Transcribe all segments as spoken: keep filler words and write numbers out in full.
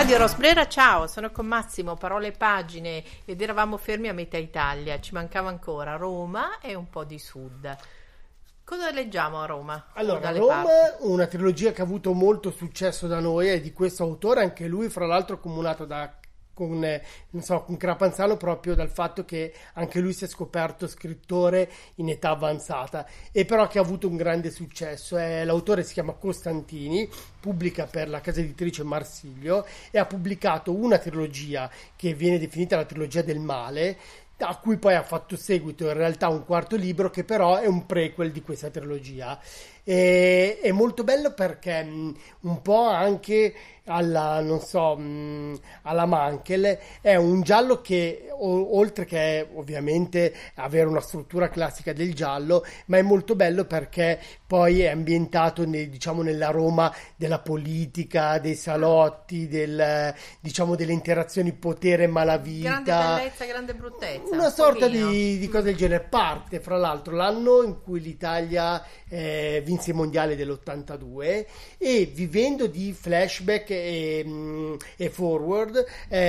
Radio Rosbrera, ciao, sono con Massimo, Parole e Pagine, ed eravamo fermi a metà Italia, ci mancava ancora Roma e un po' di sud. Cosa leggiamo a Roma? Allora, Roma, parti? Una trilogia che ha avuto molto successo da noi, è di questo autore, anche lui fra l'altro accomunato da con, non so, con Crapanzano, proprio dal fatto che anche lui si è scoperto scrittore in età avanzata, e però che ha avuto un grande successo. È, l'autore si chiama Costantini, pubblica per la casa editrice Marsilio e ha pubblicato una trilogia che viene definita la trilogia del male, a cui poi ha fatto seguito in realtà un quarto libro che però è un prequel di questa trilogia. E, è molto bello perché mh, un po' anche alla, non so, mh, alla Mankell, è un giallo che o, oltre che ovviamente avere una struttura classica del giallo, ma è molto bello perché poi è ambientato ne, diciamo nella Roma della politica, dei salotti, del, diciamo delle interazioni potere-malavita, grande bellezza, grande bruttezza, una sorta di, di cosa del genere. Parte fra l'altro l'anno in cui l'Italia eh, vinse i mondiali dell'ottantadue, e vivendo di flashback e, e forward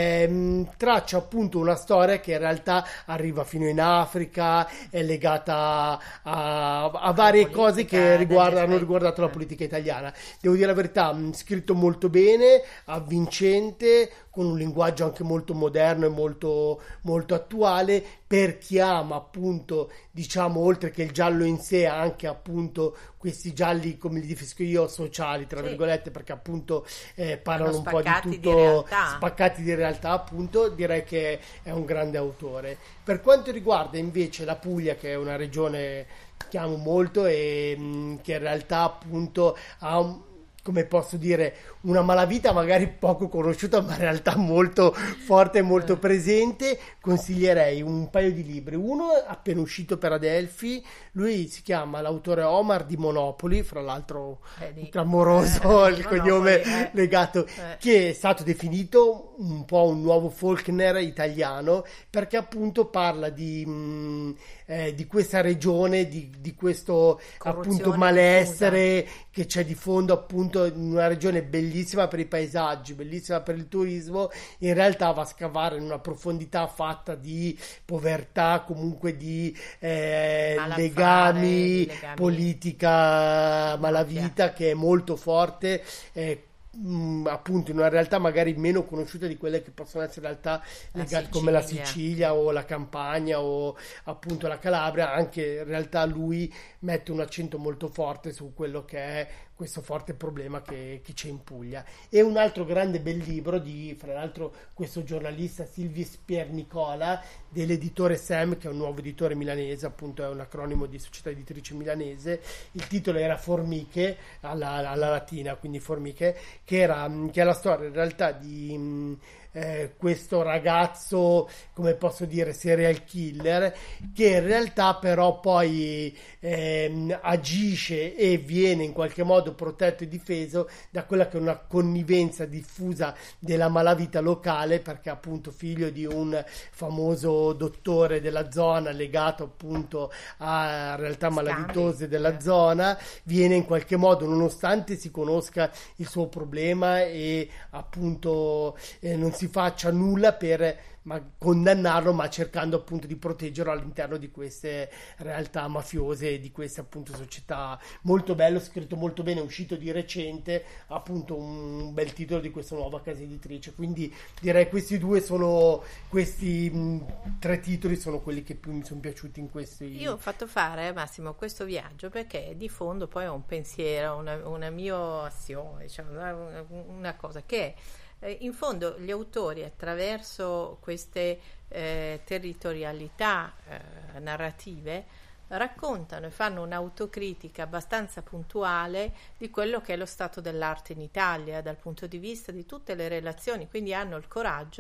eh, traccia appunto una storia che in realtà arriva fino in Africa, è legata a, a varie cose che riguardano, hanno riguardato la politica italiana. Devo dire la verità, scritto molto bene, avvincente, con un linguaggio anche molto moderno e molto, molto attuale per chi ama appunto, diciamo, oltre che il giallo in sé, anche appunto questi gialli, come li definisco io, sociali tra sì. virgolette, perché appunto eh, parlano un po' di tutto, di spaccati di realtà, appunto. Direi che è un grande autore. Per quanto riguarda invece la Puglia, che è una regione che amo molto e mh, che in realtà appunto ha un, come posso dire, una malavita magari poco conosciuta, ma in realtà molto forte e molto presente, consiglierei un paio di libri. Uno appena uscito per Adelphi, lui si chiama, l'autore Omar di Monopoli, fra l'altro eh, clamoroso eh, il cognome eh. legato, eh. che è stato definito un po' un nuovo Faulkner italiano, perché appunto parla di, mh, eh, di questa regione, di, di questo appunto malessere diffusa che c'è di fondo appunto in una regione bellissima per i paesaggi, bellissima per il turismo. In realtà va a scavare in una profondità fatta di povertà, comunque di eh, legami, legami, politica, malavita, che è molto forte, eh, mh, appunto in una realtà magari meno conosciuta di quelle che possono essere realtà legate come la Sicilia o la Campania o appunto la Calabria. Anche in realtà lui mette un accento molto forte su quello che è questo forte problema che, che c'è in Puglia. E un altro grande bel libro di, fra l'altro, questo giornalista Silvis Piernicola, dell'editore Sam, che è un nuovo editore milanese, appunto è un acronimo di società editrice milanese. Il titolo era Formiche, alla, alla latina, quindi Formiche, che, era, che è la storia in realtà di Eh, questo ragazzo, come posso dire, serial killer, che in realtà però poi eh, agisce e viene in qualche modo protetto e difeso da quella che è una connivenza diffusa della malavita locale, perché appunto figlio di un famoso dottore della zona legato appunto a realtà malavitose della zona, viene in qualche modo, nonostante si conosca il suo problema e appunto eh, non si faccia nulla per ma condannarlo, ma cercando appunto di proteggerlo all'interno di queste realtà mafiose, di queste appunto società. Molto bello, scritto molto bene, è uscito di recente, appunto un bel titolo di questa nuova casa editrice. Quindi direi questi due sono, questi mh, tre titoli sono quelli che più mi sono piaciuti in questi. Io ho fatto fare, Massimo, questo viaggio perché di fondo poi ho un pensiero, una, una mia azione, diciamo, una, una cosa che è, in fondo gli autori, attraverso queste eh, territorialità eh, narrative, raccontano e fanno un'autocritica abbastanza puntuale di quello che è lo stato dell'arte in Italia dal punto di vista di tutte le relazioni, quindi hanno il coraggio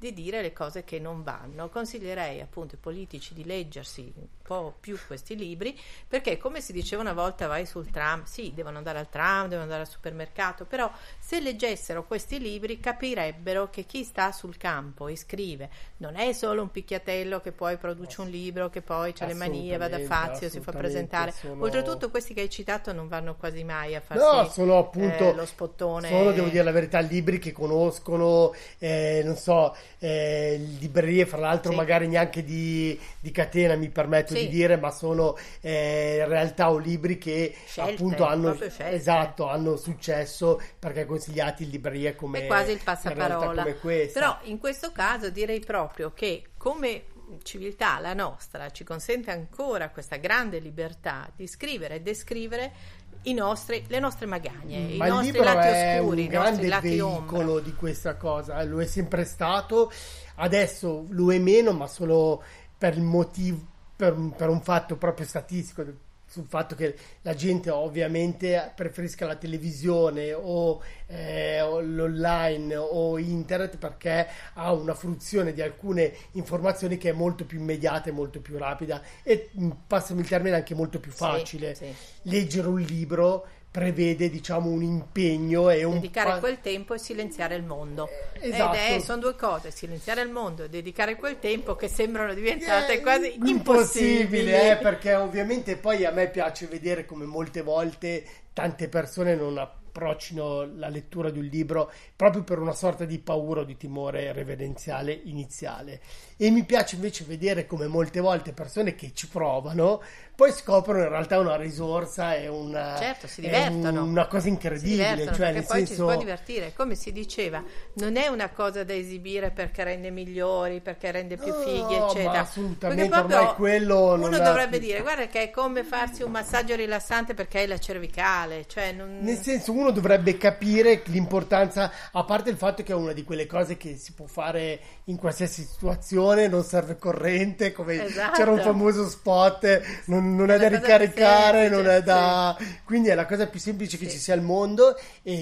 di dire le cose che non vanno. Consiglierei appunto ai politici di leggersi un po' più questi libri, perché come si diceva una volta, vai sul tram, sì, devono andare al tram, devono andare al supermercato, però se leggessero questi libri capirebbero che chi sta sul campo e scrive non è solo un picchiatello che poi produce un libro, che poi c'ha le manie, va da Fazio, si fa presentare. Sono... Oltretutto questi che hai citato non vanno quasi mai a farsi no, sono appunto eh, lo spottone. Sono, devo dire la verità, libri che conoscono, eh, non so, eh, librerie, fra l'altro sì. magari neanche di, di catena, mi permetto sì. di dire, ma sono eh, in realtà o libri che scelte, appunto hanno esatto, hanno successo perché consigliati in librerie come è quasi il passaparola. Come questa. Però in questo caso direi proprio che come civiltà la nostra ci consente ancora questa grande libertà di scrivere e descrivere i nostri, le nostre magagne, ma i nostri lati oscuri, un i grande nostri lati veicolo ombra di questa cosa, lo è sempre stato, adesso lo è meno, ma solo per il motivo, per, per un fatto proprio statistico, sul fatto che la gente ovviamente preferisca la televisione o, eh, o l'online o internet perché ha una fruizione di alcune informazioni che è molto più immediata e molto più rapida e, passami il termine, anche molto più facile. Sì, sì. Leggere un libro prevede, diciamo, un impegno e un dedicare quel tempo e silenziare il mondo. Esatto. Ed è, sono due cose, silenziare il mondo e dedicare quel tempo, che sembrano diventate è quasi impossibili, impossibili eh, perché ovviamente poi a me piace vedere come molte volte tante persone non approccino la lettura di un libro proprio per una sorta di paura o di timore reverenziale iniziale, e mi piace invece vedere come molte volte persone che ci provano poi scoprono in realtà una risorsa e una, certo, si divertono, un, una cosa incredibile, si divertono, cioè perché nel poi senso... ci si può divertire, come si diceva, non è una cosa da esibire perché rende migliori, perché rende più fighi, no, eccetera, ma assolutamente, perché proprio ormai quello non uno è... dovrebbe dire guarda che è come farsi un massaggio rilassante perché hai la cervicale, cioè non... nel senso, uno dovrebbe capire l'importanza, a parte il fatto che è una di quelle cose che si può fare in qualsiasi situazione, non serve corrente, come esatto. c'era un famoso spot, non, non è, è da ricaricare, non è da sì. quindi è la cosa più semplice che sì. ci sia al mondo.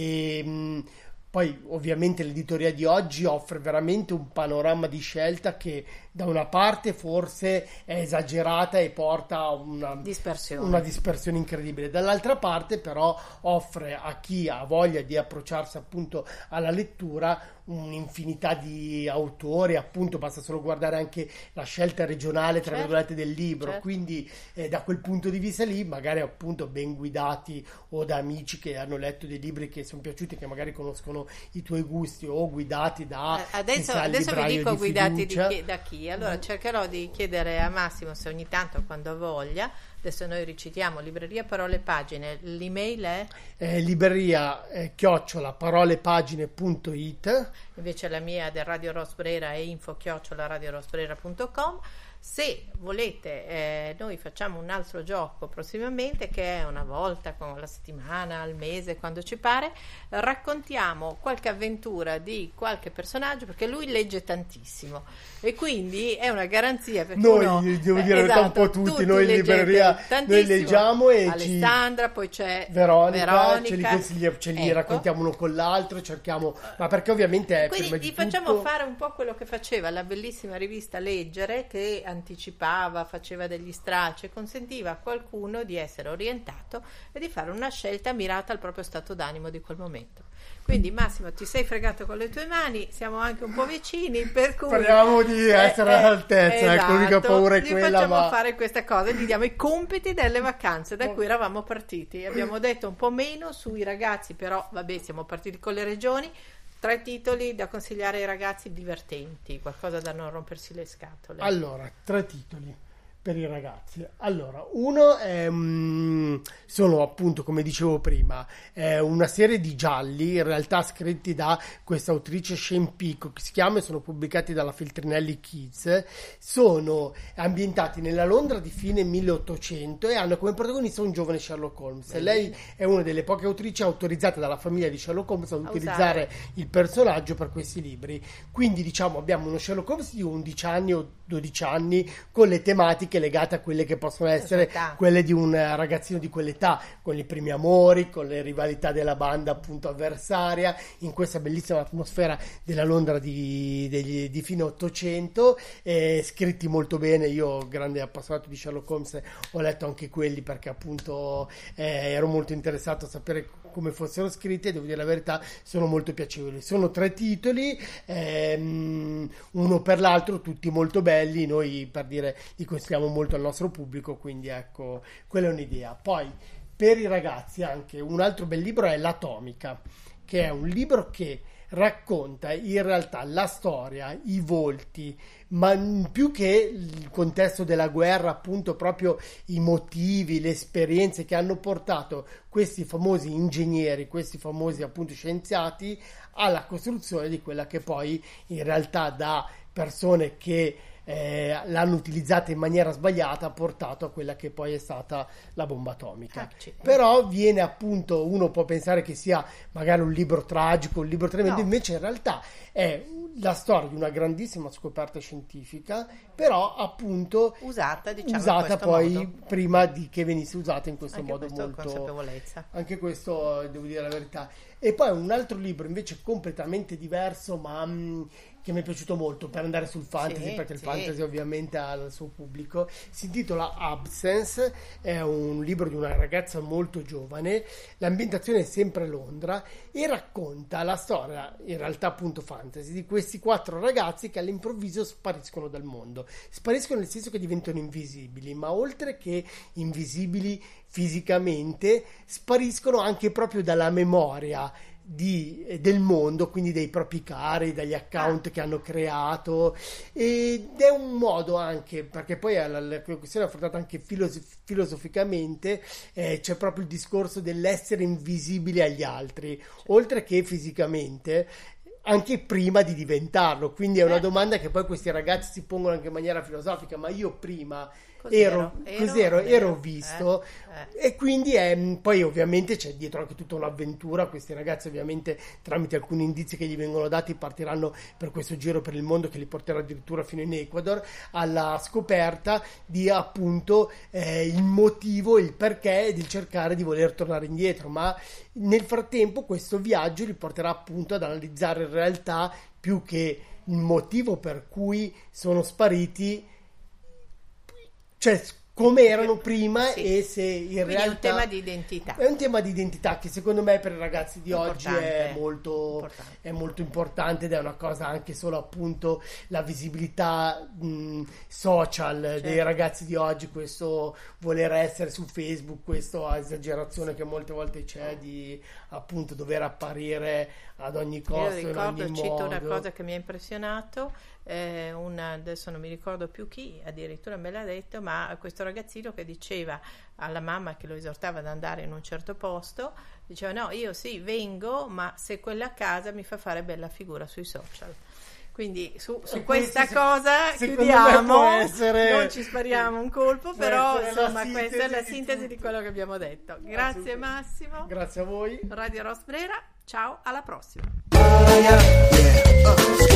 E mh, poi ovviamente l'editoria di oggi offre veramente un panorama di scelta che da una parte forse è esagerata e porta a una dispersione. una dispersione incredibile, dall'altra parte però offre a chi ha voglia di approcciarsi appunto alla lettura un'infinità di autori, appunto basta solo guardare anche la scelta regionale tra certo. virgolette del libro, certo. quindi eh, da quel punto di vista lì magari appunto ben guidati o da amici che hanno letto dei libri che sono piaciuti, che magari conoscono i tuoi gusti, o guidati da adesso, adesso vi dico di guidati di chi, da chi allora cercherò di chiedere a Massimo se ogni tanto, quando voglia, adesso noi recitiamo libreria parole pagine, l'email è eh, libreria eh, chiocciola parolepagine punto it, invece la mia del Radio Rosbrera è info chiocciola radio rosbrera punto com. Se volete, eh, noi facciamo un altro gioco prossimamente, che è una volta con la settimana, al mese, quando ci pare, raccontiamo qualche avventura di qualche personaggio, perché lui legge tantissimo e quindi è una garanzia, perché noi uno, devo dire esatto, un po' tutti, tutti noi in libreria noi leggiamo e Alessandra, ci... poi c'è Veronica, Veronica ce li, consigli, ce li ecco. raccontiamo uno con l'altro, cerchiamo, ma perché ovviamente è quindi prima gli di facciamo tutto... fare un po' quello che faceva la bellissima rivista Leggere, che anticipava, faceva degli stracci e consentiva a qualcuno di essere orientato e di fare una scelta mirata al proprio stato d'animo di quel momento. Quindi Massimo, ti sei fregato con le tue mani, siamo anche un po' vicini, per cui speriamo di essere eh, all'altezza, esatto, ecco, l'unica paura è gli quella, facciamo ma... fare questa cosa, gli diamo i compiti delle vacanze da cui eravamo partiti, abbiamo detto un po' meno sui ragazzi, però vabbè, siamo partiti con le regioni. Tre titoli da consigliare ai ragazzi divertenti, qualcosa da non rompersi le scatole. Allora, tre titoli per i ragazzi. Allora, uno è, um, sono appunto, come dicevo prima, è una serie di gialli, in realtà scritti da questa autrice Shane Peacock, che si chiama, e sono pubblicati dalla Feltrinelli Kids. Sono ambientati nella Londra di fine milleottocento e hanno come protagonista un giovane Sherlock Holmes. Beh, lei è una delle poche autrici autorizzate dalla famiglia di Sherlock Holmes ad utilizzare usare. il personaggio per questi libri. Quindi diciamo abbiamo uno Sherlock Holmes di undici anni o dodici anni con le tematiche tematiche legate a quelle che possono essere Esatto. quelle di un ragazzino di quell'età, con i primi amori, con le rivalità della banda appunto avversaria, in questa bellissima atmosfera della Londra di, degli, di fine Ottocento, eh, scritti molto bene. Io, grande appassionato di Sherlock Holmes, ho letto anche quelli perché appunto eh, ero molto interessato a sapere come fossero scritti, e devo dire la verità, sono molto piacevoli. Sono tre titoli, ehm, uno per l'altro, tutti molto belli. Noi, per dire, li consigliamo molto al nostro pubblico, quindi ecco, quella è un'idea. Poi per i ragazzi anche un altro bel libro è L'Atomica, che è un libro che racconta in realtà la storia, i volti, ma più che il contesto della guerra, appunto proprio i motivi, le esperienze che hanno portato questi famosi ingegneri, questi famosi appunto scienziati alla costruzione di quella che poi in realtà, da persone che Eh, l'hanno utilizzata in maniera sbagliata, ha portato a quella che poi è stata la bomba atomica. Accidenti. Però viene appunto, uno può pensare che sia magari un libro tragico, un libro tremendo, No. invece in realtà è la storia di una grandissima scoperta scientifica, però appunto usata, diciamo, in usata questo poi modo. prima di che venisse usata in questo Anche modo questo molto... consapevolezza. Anche questo, devo dire la verità. E poi un altro libro invece completamente diverso, ma mh, che mi è piaciuto molto, per andare sul fantasy, Sì, perché il sì. fantasy ovviamente ha il suo pubblico. Si intitola Absence, è un libro di una ragazza molto giovane, l'ambientazione è sempre Londra, e racconta la storia, in realtà appunto fantasy, di questi quattro ragazzi che all'improvviso spariscono dal mondo. Spariscono nel senso che diventano invisibili, ma oltre che invisibili fisicamente, spariscono anche proprio dalla memoria di, del mondo, quindi dei propri cari, dagli account Ah. che hanno creato, ed è un modo anche, perché poi la, la questione è affrontata anche filosof- filosoficamente, eh, c'è proprio il discorso dell'essere invisibili agli altri, oltre che fisicamente, anche prima di diventarlo. Quindi è una Eh. domanda che poi questi ragazzi si pongono anche in maniera filosofica: ma io prima Cos'ero? ero, Ero? cos'ero, Ero? ero visto, Eh, e quindi è, poi ovviamente c'è dietro anche tutta un'avventura. Questi ragazzi ovviamente, tramite alcuni indizi che gli vengono dati, partiranno per questo giro per il mondo che li porterà addirittura fino in Ecuador, alla scoperta di appunto eh, il motivo, il perché di cercare di voler tornare indietro. Ma nel frattempo questo viaggio li porterà appunto ad analizzare in realtà, più che il motivo per cui sono spariti, cioè come erano prima, Sì. e se in Quindi realtà è un tema di identità. è un tema di identità che secondo me per i ragazzi di oggi è Importante. molto Importante. è molto importante, ed è una cosa anche solo appunto la visibilità mh, social dei Certo. ragazzi di oggi, questo voler essere su Facebook, questa esagerazione che molte volte c'è di appunto dover apparire ad ogni Io costo, in ricordo, ogni cito modo. una cosa che mi ha impressionato, eh, una, adesso non mi ricordo più chi, addirittura me l'ha detto, ma questo ragazzino che diceva alla mamma che lo esortava ad andare in un certo posto, diceva: no, io sì, vengo, ma se quella casa mi fa fare bella figura sui social. Quindi su, su E questa questo, cosa secondo me, chiudiamo, può essere- non ci spariamo un colpo, può però essere la insomma questa è la sintesi di sintesi di tutto. quello che abbiamo detto. Grazie Assolutamente. Massimo, Grazie a voi. Radio Rosbrera, ciao, alla prossima. Yeah. Uh.